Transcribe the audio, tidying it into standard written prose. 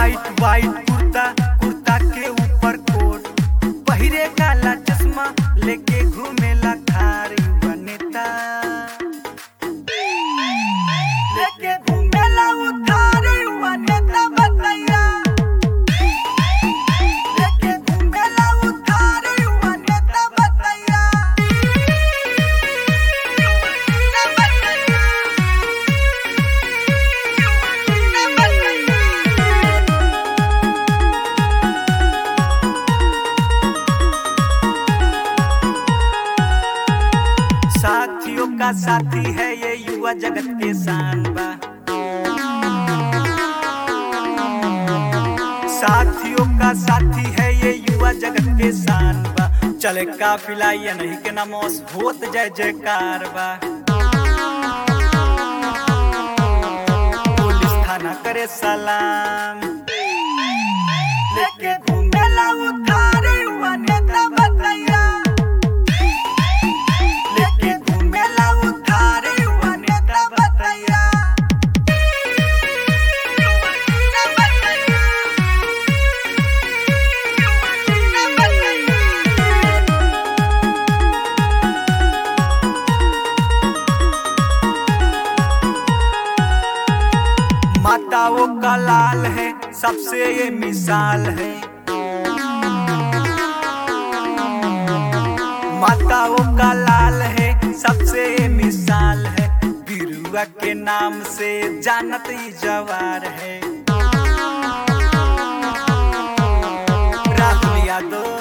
White white कुर्ता, कुर्ता के ऊपर कोट, पहिरे काला चश्मा, लेके घूमेला खार युवा नेता, लेके घूमेला उधार युवा नेता बतैया, लेके घूमेला उधार युवा नेता बतैया। साथियों का साथी है ये युवा जगत के शान बा, साथियों का साथी है ये युवा जगत के शान बा, चले काफिला ये नहीं के नमोस होत जय जयकार बा, पुलिस थाना करे सलाम, लेके घूमेला उधार युवा नेता बतैया, लेके घूमेला उधार युवा नेता बतैया। माताओं का लाल है सबसे ये मिसाल है, माताओं का लाल है सबसे ये मिसाल है, बिरुआ के नाम से जानत ही जवार है, राहुल यादव